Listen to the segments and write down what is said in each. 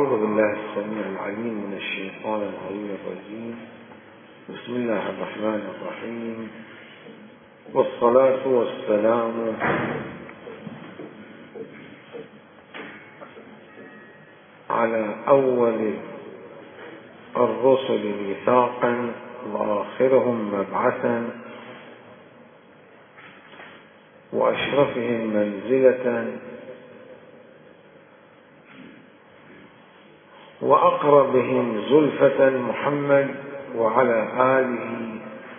أعوذ بالله السميع العليم من الشيطان اللعين الرجيم. بسم الله الرحمن الرحيم، والصلاة والسلام على أول الرسل ميثاقا وآخرهم مبعثا وأشرفهم منزلة وأقربهم زلفة محمد وعلى آله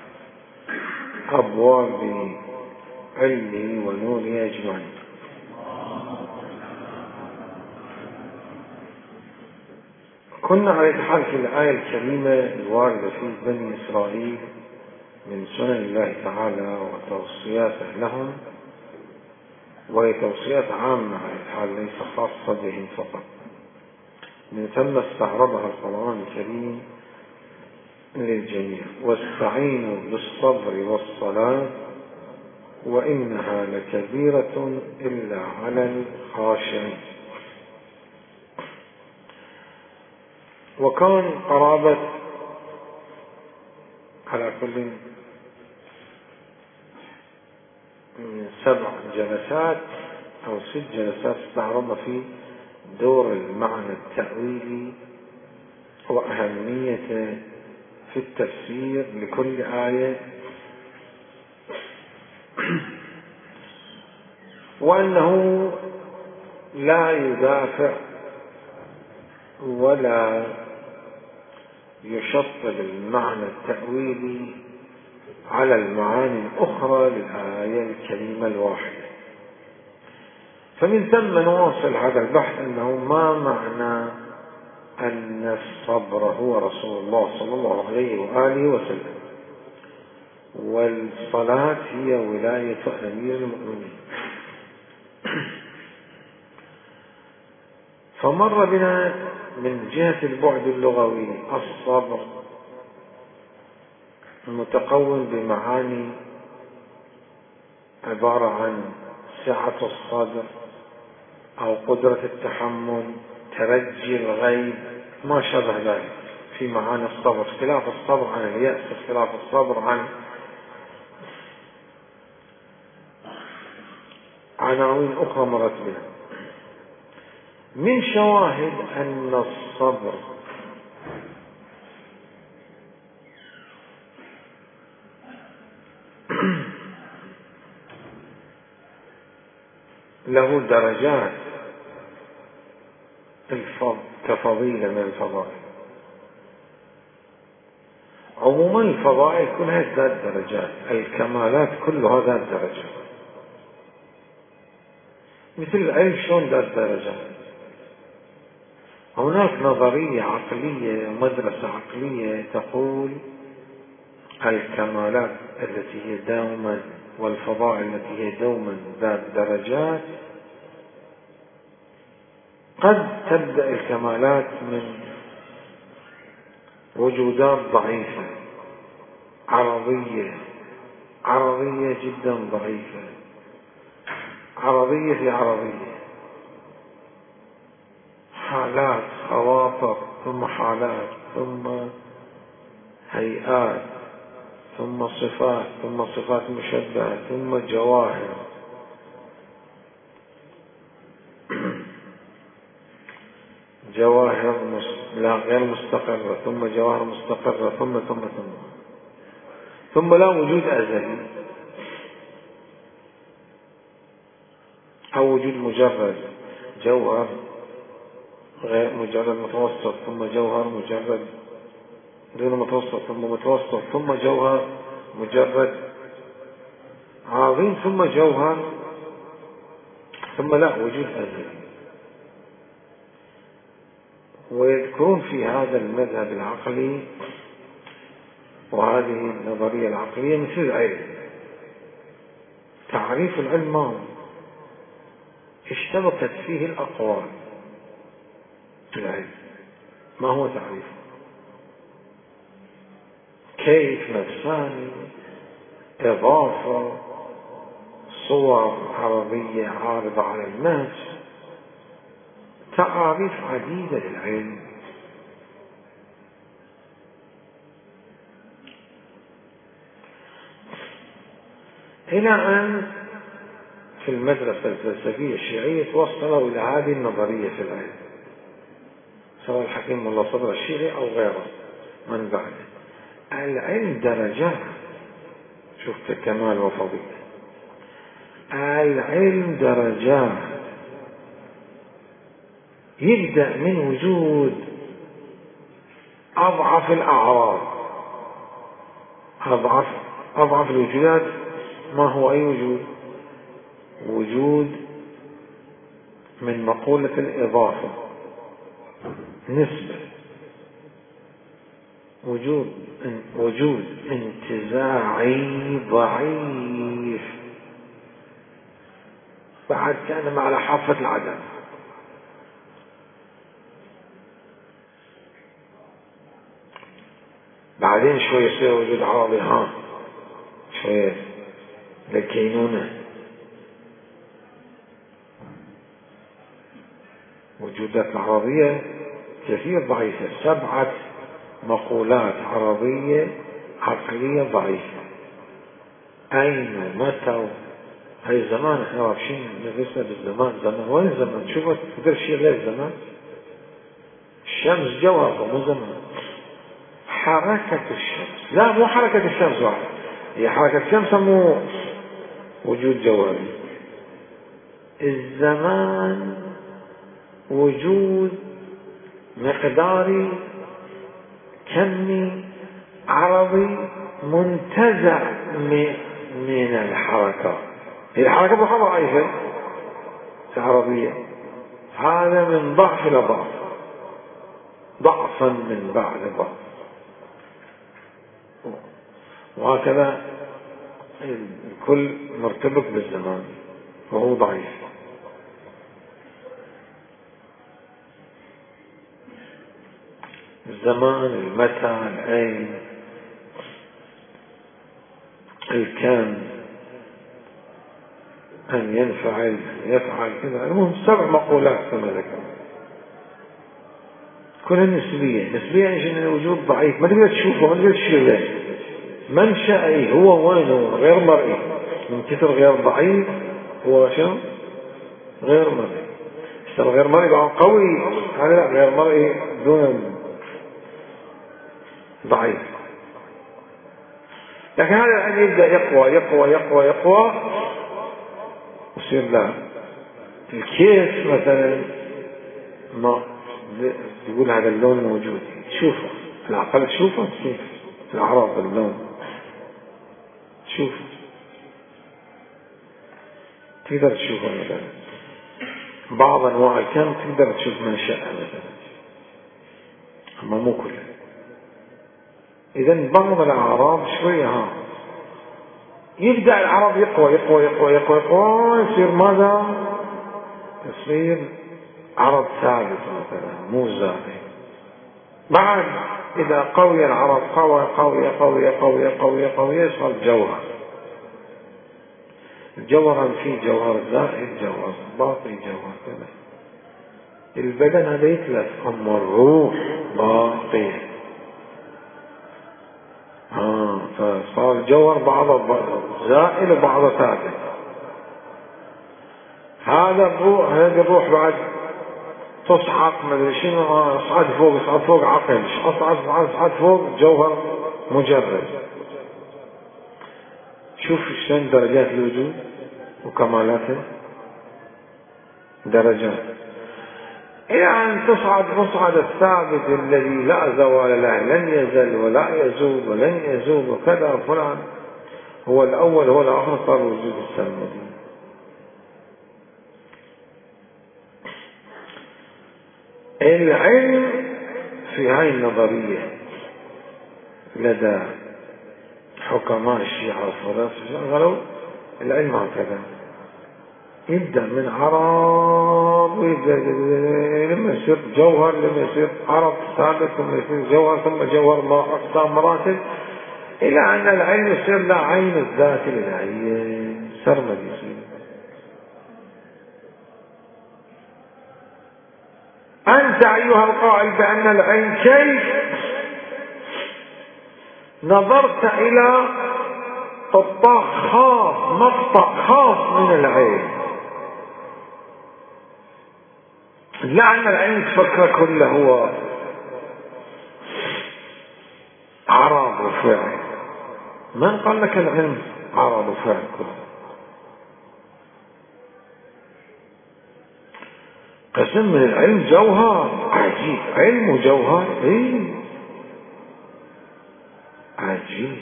أبواب علمه ونوره أجمعين. كنا على الحال في الآية الكريمة الواردة في بني إسرائيل من سنن الله تعالى وتوصياته لهم، وهي توصيات عامة على الحال ليس خاصة بهم فقط، من ثم استعرضها القرآن الكريم للجميع. واستعينوا بالصبر والصلاة وإنها لكبيرة إلا على الخاشعين. وكان قرابة على كل 7 جلسات أو 6 جلسات استعرضنا في دور المعنى التأويلي وأهميته في التفسير لكل آية، وأنه لا يدافع ولا يشطب المعنى التأويلي على المعاني الأخرى للآية الكريمة الواحدة. فمن ثم نواصل هذا البحث أنه ما معنى أن الصبر هو رسول الله صلى الله عليه وآله وسلم، والصلاة هي ولاية أمير المؤمنين. فمر بنا من جهة البعد اللغوي الصبر متقوم بمعاني عبارة عن سعة الصدر أو قدرة التحمل، ترجي الغيب، ما شابه ذلك في معاني الصبر، اختلاف الصبر عن اليأس، اختلاف الصبر عن عناوين أخرى مرت بنا. من شواهد أن الصبر له درجات كفضيلة من الفضائل. عموما الفضائل كلها ذات درجات، الكمالات كلها ذات درجات، مثل العلم شلون ذات درجات. هناك نظرية عقلية، مدرسة عقلية تقول الكمالات التي هي دوما والفضائل التي هي دوما ذات درجات، قد تبدأ الكمالات من وجودات ضعيفة عرضية جدا ضعيفة، عرضية في عرضية، حالات، خواطر، ثم حالات، ثم هيئات، ثم صفات، ثم صفات مشبهة، ثم جواهر، جواهر غير مستقرة، ثم جواهر مستقرة، ثم لا وجود أزلي أو وجود مجرد، جوهر غير مجرد متوسط، ثم جوهر مجرد دون متوسط، ثم متوسط، ثم جوهر مجرد عظيم، ثم جوهر، ثم لا وجود أزلي. ويذكرون في هذا المذهب العقلي وهذه النظرية العقلية مثل العلم. تعريف العلم ما هو؟ اشتبكت فيه الأقوال. العلم ما هو تعريفه؟ كيف، نفساني، إضافة، صور عربية عارضة على النفس، تعاريف عديدة للعلم. إلى أن في المدرسة الفلسفية الشيعية توصلوا إلى هذه النظرية في العلم، سواء الحكيم الله صدر الشيعي أو غيره من بعده. العلم درجات، شفت كمال وفضيلة. العلم درجات، يبدأ من وجود أضعف الأعراض، أضعف الوجودات. ما هو أي وجود؟ وجود من مقولة الإضافة، نسبة، وجود انتزاعي ضعيف، بعد كان على حافة العدم. بعدين شوية يصير وجود عرضي، شوية للكينونة، وجودات العربية كثير ضعيفة، 7 مقولات عربية عقلية ضعيفة. أين ومتى؟ هاي زمان احنا عارفين ندرسها بالزمان. زمان وين زمان؟ شوفوا تقدر شيء غير زمان. الشمس جوهر مو زمان. حركة الشمس، لا مو حركة الشمس واحد، هي حركة الشمس مو وجود جوهري. الزمان وجود مقداري كمي عرضي منتزع من الحركة. هي الحركة بروحها ضعيفة العربية، هذا من ضعف إلى ضعف، ضعفا من بعد ضعف، وهكذا الكل مرتبط بالزمان وهو ضعيف. الزمان، المتى، الأين، الكان، أن ينفعل، يفعل كذا. المهم 7 مقولات كما ذكر، كلها نسبية. يعني شنو؟ وجود ضعيف، ما تقدر تشوفه، ما تقدر تشير له. منشأ هو وينه غير مرئي، من كثر غير ضعيف هو شنو؟ غير مرئي. اشتغل غير مرئي بقى قوي، هذا لا، غير مرئي دون ضعيف. لكن هذا الآن يبدأ يقوى يقوى يقوى يقوى، يصير لا. الكيف مثلا ما يقول هذا اللون موجود، تشوفه العقل، تشوفه كيف الأعراض اللون، تشوف، تقدر تشوفه مثلا. بعض أنواع الكم تقدر تشوف منشأها مثلا، أما مو كله. إذن بعض الأعراض شوية يبدأ العرض يقوى يقوى يقوى يقوى يقوى، يصير ماذا؟ يصير عرض ثابت مثلا، مو زائد. بعد إذا قوي العرض، قوي قوي قوي قوي قوي قوي، يصير جوهر. الجوهر فيه جوهر زائد، جوهر باقي، جوهر كذا. البدن هذا يتلف، أما الروح باقية. فصار الجوهر بعضه زائل وبعضه ثابت. هذا الروح بعد تصعد ما ادري شنو، اصعد فوق عقل، اصعد فوق جوهر مجرد. شوف شلون درجات الوجود وكمالاته، درجات، إلى أن تصعد الثابت الذي لا زوال له، لن يزل ولا يزول ولن يزول وكذا فلان، هو الأول هو الآخر، صار وجود السرمدي. العلم في هاي النظرية لدى حكماء الشيعة والفلاسفة قالوا العلم هكذا، يبدأ من عرض، لما يصير جوهر، لما يصير عرض ثابت، ثم يصير جوهر، ثم جوهر أقسام مراتب، إلى أن العلم يصير لا عين الذات الإلهية، سرمد يصير. أنت أيها القائل بأن العلم، كيف نظرت إلى طباخ خاص، مقطع خاص من العلم، لأن العلم تفكر كله هو عرض وفعل. من قال لك العلم عرض وفعل كله؟ قسم من العلم جوهر عجيب، علم وجوهر عجيب،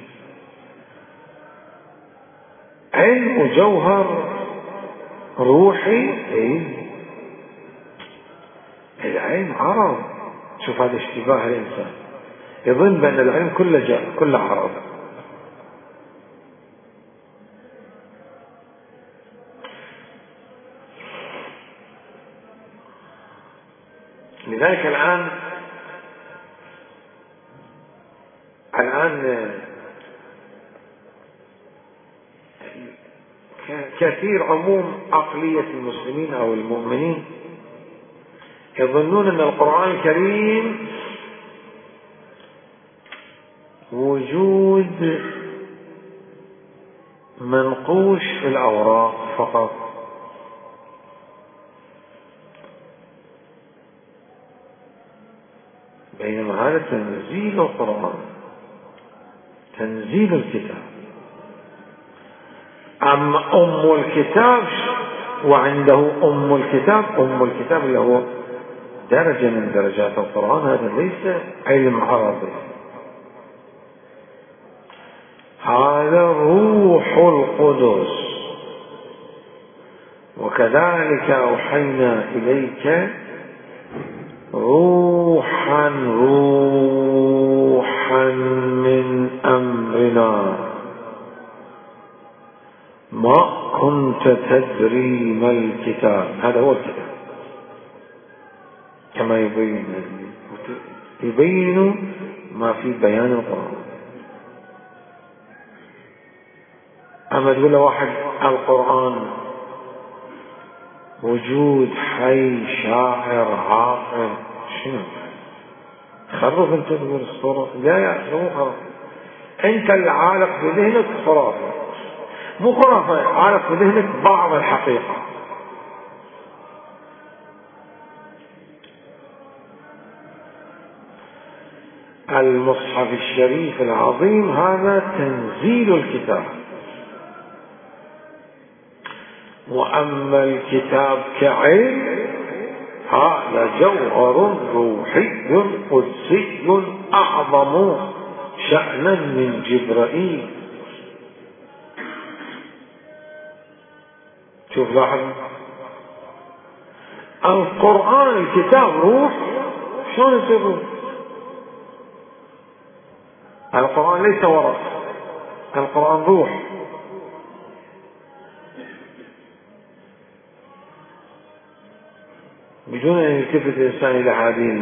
علم وجوهر روحي العلم عرض. شوف هذا اشتباه الإنسان، يظن بأن العلم كله عرض. لذلك الآن كثير عموم عقلية المسلمين أو المؤمنين يظنون أن القرآن الكريم وجود منقوش في الأوراق فقط، بينما هذا تنزيل القرآن، تنزيل الكتاب. أما أم الكتاب، وعنده أم الكتاب اللي هو درجة من درجات القرآن، هذا ليس علم عربي، هذا روح القدس. وكذلك أوحينا إليك روحا من أمرنا ما كنت تدري ما الكتاب. هذا هو الكتاب كما يبين ما في بيان القرآن. أما تقول له واحد القرآن وجود حي شاعر عاقل، شنو خرف انت تقول الصورة؟ لا يا أخي مو خرف، انت اللي عالق في ذهنك خرافة، مو خرافة، عالق في ذهنك بعض الحقيقة. المصحف الشريف العظيم هذا تنزيل الكتاب، وأما الكتاب كعلم هذا جوهر روحي قدسي أعظم شأنا من جبرائيل. شوف لاحظ، القرآن الكتاب روح، شلون يصير روح؟ القرآن ليس ورق، القرآن روح. بدون أن يلتفت الإنسان إلى هذه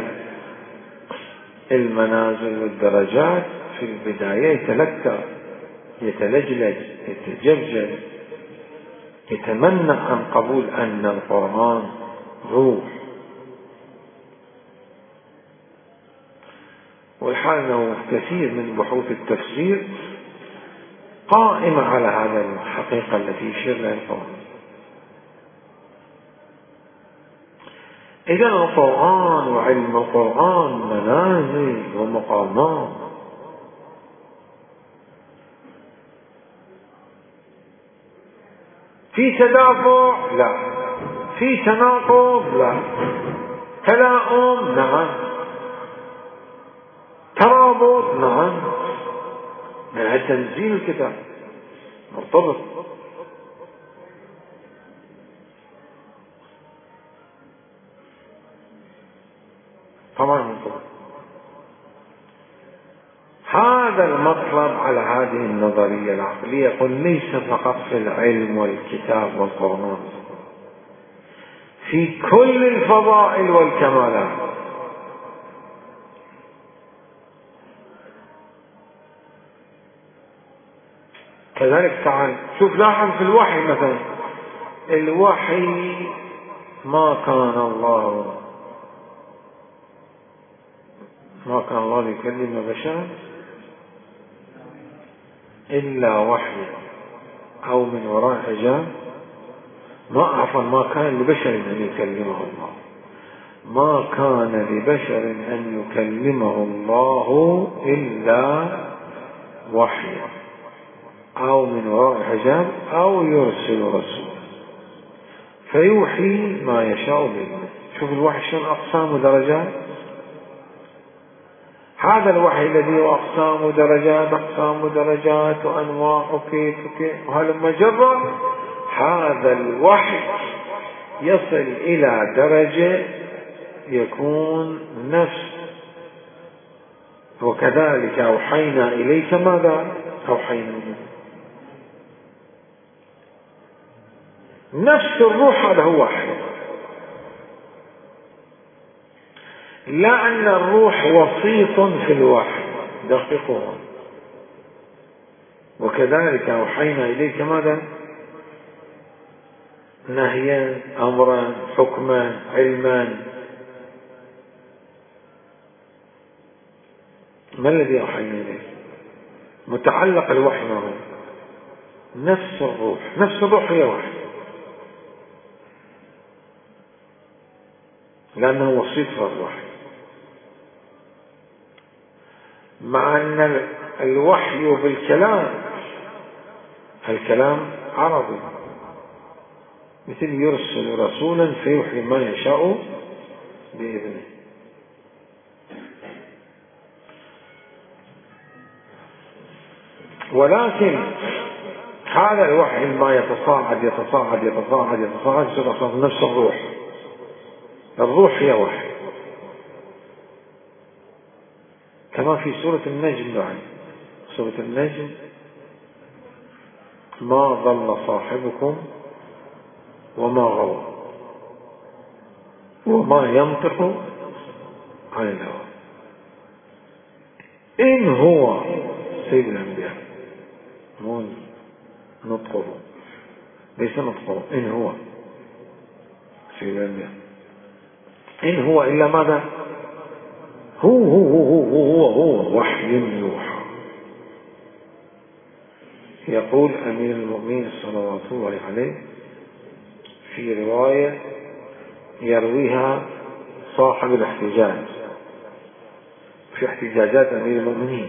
المنازل والدرجات، في البداية يتلكى، يتلجلج، يتجبجب، يتمنى عن قبول أن القرآن روح. والحال أنه كثير من بحوث التفسير قائمة على هذا الحقيقة التي يشير لها القرآن. إذا القرآن وعلم القرآن منازل ومقامات. في تدافع؟ لا. في تناقض؟ لا. تلاؤم؟ نعم. ترابط؟ نعم. من تنزيل الكتاب مرتبط. طبعا مرتبط. هذا المطلب على هذه النظرية العقلية يقول ليس فقط في العلم والكتاب والقرآن، في كل الفضائل والكمالات. كذلك تعال شوف، لاحظ في الوحي مثلا، الوحي ما كان الله ما كان الله يكلم بشرا إلا وحي أو من وراء حجاب. ما كان لبشر أن يكلمه الله، ما كان لبشر أن يكلمه الله إلا وحي أو من وراء حجاب أو يرسل رسولا فيوحي ما يشاء بإذنه. شوف الوحي شنو أقسام ودرجات. هذا الوحي الذي هو أقسام ودرجات وأنواع وكيف وهلما جرى، هذا الوحي يصل إلى درجة يكون نفس. وكذلك أوحينا إليك ماذا؟ أوحينا إليك نفس الروح، هذا هو وحي. لا أن الروح وسيط في الوحي، دقيقه. وكذلك أوحينا إليك ماذا؟ نهيا، أمرا، حكما، علما. ما الذي أوحينا إليك؟ متعلق الوحي معه نفس الروح. نفس الروح هي وحي، لأنه وسيط في الوحي. مع أن الوحي بالكلام، الكلام عربي، مثل يرسل رسولا فيوحي ما يشاء بإذنه. ولكن هذا الوحي ما يتصاعد يصير نفس الروح. الروح هي وحي، كما في سورة النجم. بعد سورة النجم: ما ضل صاحبكم وما غوى وما ينطق عن الهوى إن هو سيد الأنبياء. مو نطقه، ليس نطقه، إن هو سيد الأنبياء. إن هو إلا ماذا؟ هو وحي يوحى. يقول أمير المؤمنين صلوات الله عليه في رواية يرويها صاحب الاحتجاج في احتجاجات أمير المؤمنين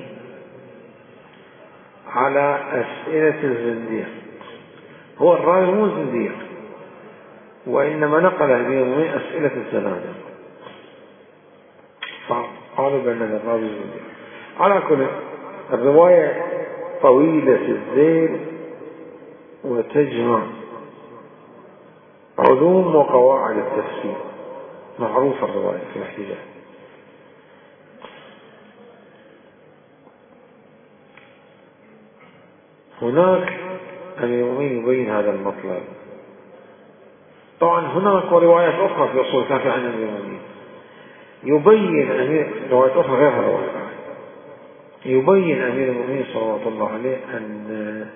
على أسئلة الزنديق. هو الراوي مو زنديق، وإنما نقل أمير المؤمنين أسئلة الزنادقة، فقالوا بأن الراوي زنديق. على كل الرواية طويلة الذيل وتجمع علوم وقواعد التفسير، معروفة الرواية في الاحتجاج. هناك أمير المؤمنين يبين هذا المطلب. طبعا هناك روايات أخرى في أصول الكافي عن أمير المؤمنين يبين روايات أخرى غير هذا، يبين أمير المؤمنين صلى الله عليه أن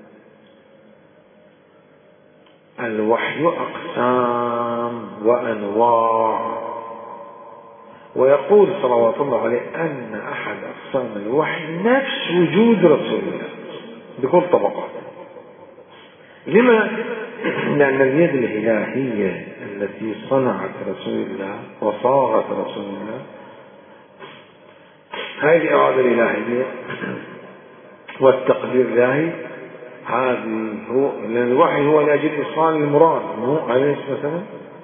الوحي أقسام وأنواع، ويقول صلوات الله عليه أن أحد أقسام الوحي نفس وجود رسول الله بكل طبقات. لما؟ لأن اليد الإلهية التي صنعت رسول الله وصاغت رسول الله، هذه الإرادة الإلهية والتقدير الإلهي، هذه هو. لأن الوحي هو لأجل إيصال المراد، مو عليه مثلا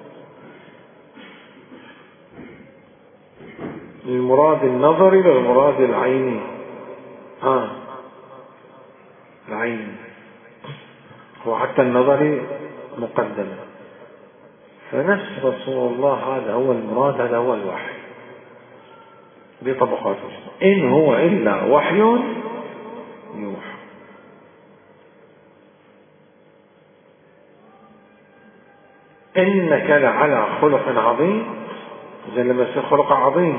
المراد النظري والمراد العيني. العيني هو حتى النظري مقدم. فنفس رسول الله هذا هو المراد، هذا هو الوحي بطبقاته. إن هو إلا وحي يوحى. إنك لعلى خلق عظيم. إذا لما يصير خلق عظيم،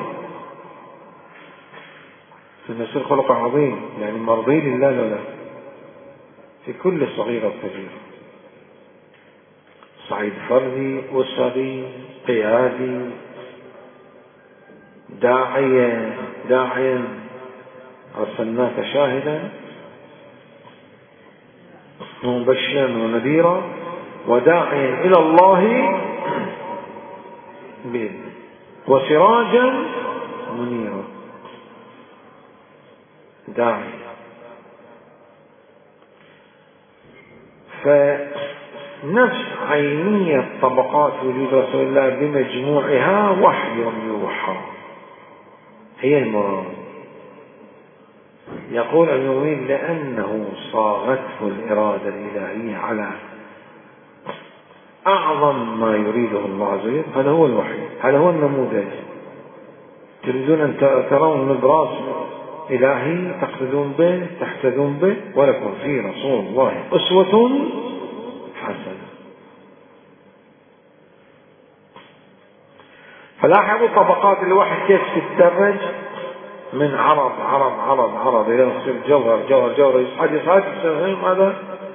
لما يصير خلق عظيم يعني مرضي لله ولا في كل صغيرة وكبيرة، صعيد فردي، أسري، قيادي، داعية، داعيا أرسلناك شاهدا ومبشرا ونذيرا وداعيا إلى الله بإذنه وسراجا منيرا. داعي. فنفس عينية طبقات وجود رسول الله بمجموعها وحي يوحى هي المراد. يقول المؤمن لأنه صاغته الإرادة الإلهية على أعظم ما يريده الله عز وجل. هذا هو الوحي، هذا هو النموذج. تريدون أن ترون نبراس إلهي تقتدون به تحتذون به، ولكم في رسول الله أسوة حسنة. فلاحظوا طبقات الوحي كيف تتدرج من عرض إلى يصير جوهر يصعد ماذا؟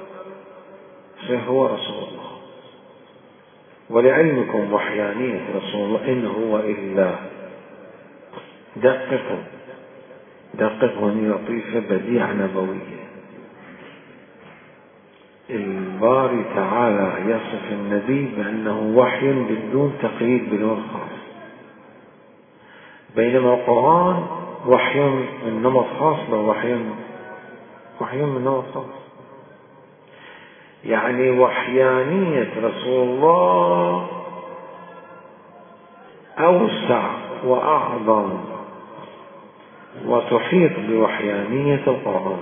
هو رسول الله. ولعلمكم وحيانية رسول الله إن هو إلا دققوا لطيفة بديعة نبوية. الباري تعالى يصف النبي بأنه وحي بدون تقييد بالوصف، بينما القرآن وحي من نمط خاص وحي من نمط خاص. يعني وحيانية رسول الله أوسع وأعظم وتحيط بوحيانية القرآن.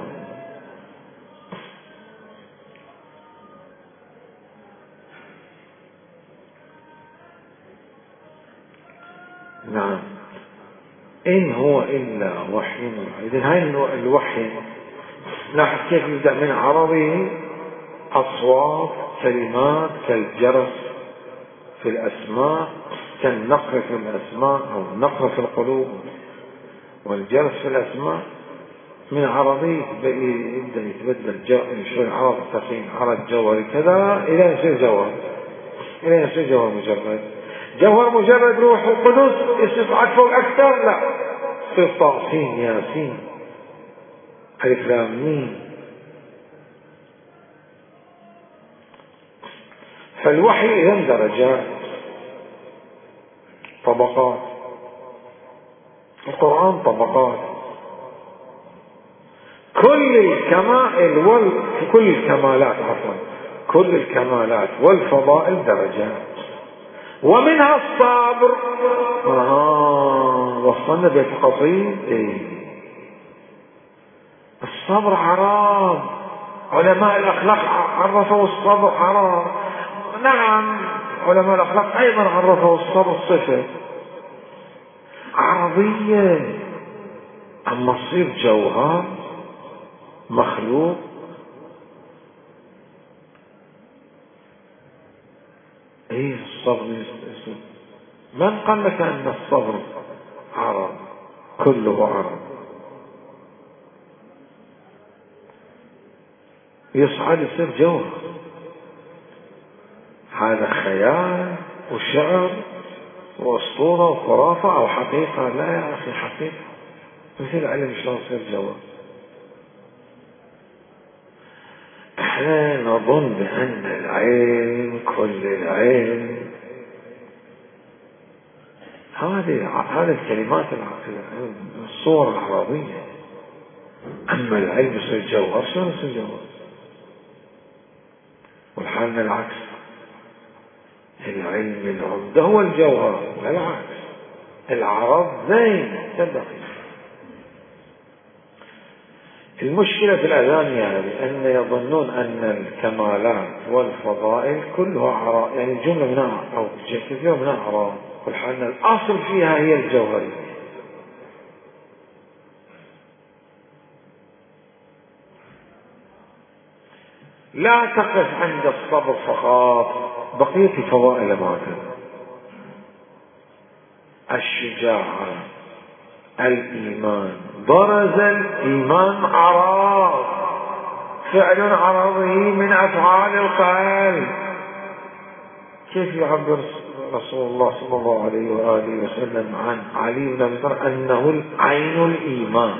نعم. إن هو إلا وحي. إذن هاي الوحي لاحظ كيف يبدأ من عربه أصوات كلمات كالجرس في الأسماء، كالنقر في الأسماء أو النقر في القلوب والجرس في الأسماء. من عربي يبدأ يتبدل شوي عرض ثقيل عرض جوهري كذا إلى يصير جوهر مجرد. جوهر مجرد روح القدس يصعد فوق أكثر، لا يصير طاسين ياسين ألف لام ميم. فالوحي إذن درجات طبقات، القرآن طبقات. كل الكمالات والفضائل درجات، ومنها الصبر. وصلنا بيت القصيد. الصبر حرام. علماء الأخلاق عرفوا الصبر حرام. نعم، علماء الأخلاق أيضا عرفوا الصبر صفة عرضية. أما تصير جوهر مخلوق الصبر من قال لك أن الصبر عرض؟ كله عرض. يصعد يصير جوهر. هذا خيال وشعر واسطوره وخرافه او حقيقه؟ لا يا اخي، حقيقه. مثل العلم شلون يصير جوهر؟ احنا نظن بان العلم كل العلم. هذه الكلمات الصور العربيه. اما العلم يصير جوهر، شلون يصير جوهر؟ والحال العكس. العلم العمدة هو الجوهر، لا العكس. العرض زين تبقي. المشكلة في الأذان أن يظنون أن الكمالات والفضائل كلها أعراض، يعني الجملة منها أو كثير منها أعراض، والحال الأصل فيها هي الجوهرية. لا تقف عند الصبر فقط، بقية الفضائل معك. الشجاعة، الإيمان. برز الإيمان أعراض، فعل عرضي من أفعال القلب. كيف يعبر رسول الله صلى الله عليه وآله وسلم عن علي بن أبي طالب أنه عين الإيمان،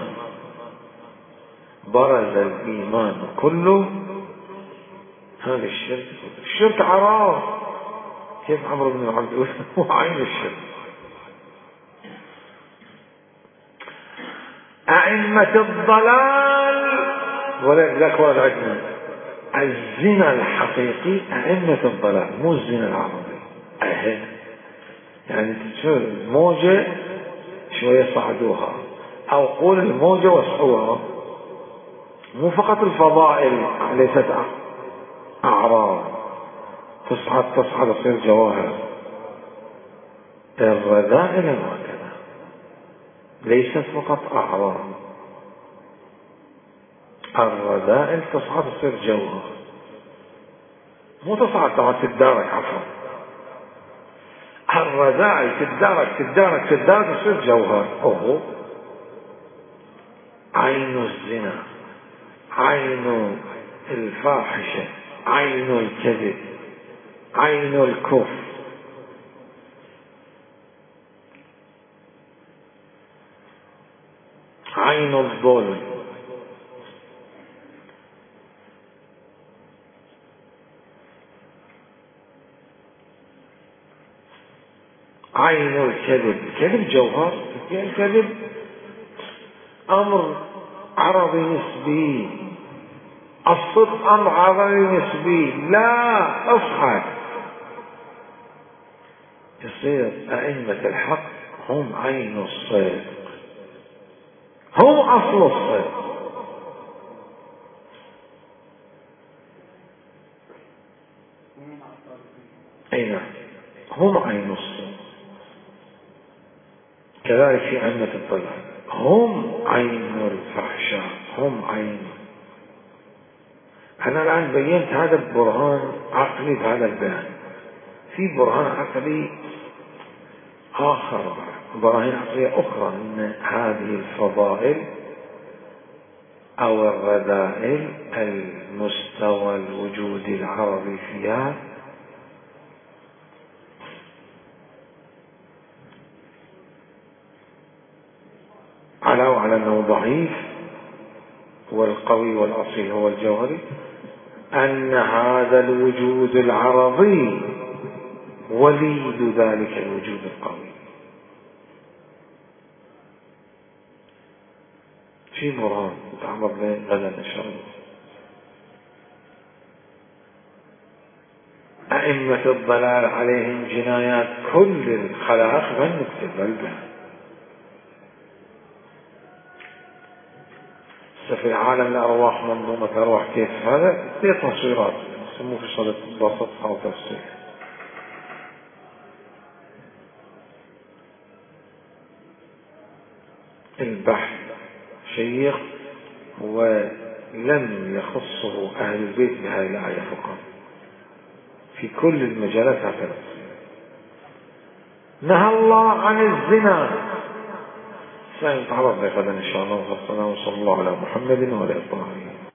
برز الإيمان كله. هذا الشرك، الشرك عراض. كيف عمرو بن العاص يقول هو عين الشرك؟ أئمة الضلال، ولذلك ورد عندنا الزنا الحقيقي أئمة الضلال، مو الزنا العربي. يعني تصير الموجة شوية صعدوها، أو قول الموجة وسعوها، مو فقط الفضائل ليست أعراض تصعد تصير جواهر. الرذائل هكذا ليست فقط أعراض، الرذائل تصعد تصير جوهر، مو تصعد طبعا تتدارك. عفوا، الرذائل تتدارك تصير جوهر. أوه، عين الزنا، عين الفاحشة، عين الكذب، عين الكفر، عين الظلم، عين الكذب. الكذب جوهر، الكذب أمر عرضي نسبي، الصدق أمر عرضي نسبي. لا أصحى يصير أئمة الحق هم عين الصدق، هم أصل الصدق. أي نعم، هم عين الصدق. كذلك في أئمة الضلال هم عين الفحشاء، هم عين. أنا الآن بينت هذا البرهان عقلي بهذا البيان. في برهان عقلي آخر، براهين عقلية أخرى، أن هذه الفضائل أو الرذائل المستوى الوجود العربي فيها على أنه ضعيف، والقوي والأصيل هو الجوهري، أن هذا الوجود العربي وليد ذلك الوجود القوي. في برهان تعرض له غدا إن شاء الله. أئمة الضلال عليهم جنايات كل الخلائق من نكتب البيان. في العالم الأرواح منظومة أرواح، كيف هذا؟ في تصويرات يسموه في صدق بسطها وتفصيل. البحث شيق، ولم يخصه أهل البيت بهذه الآية فقط، في كل المجالات هكذا. نهى الله عن الزنا، سنتعرض غدا إن شاء الله. وصلى الله على محمد وعلى آله.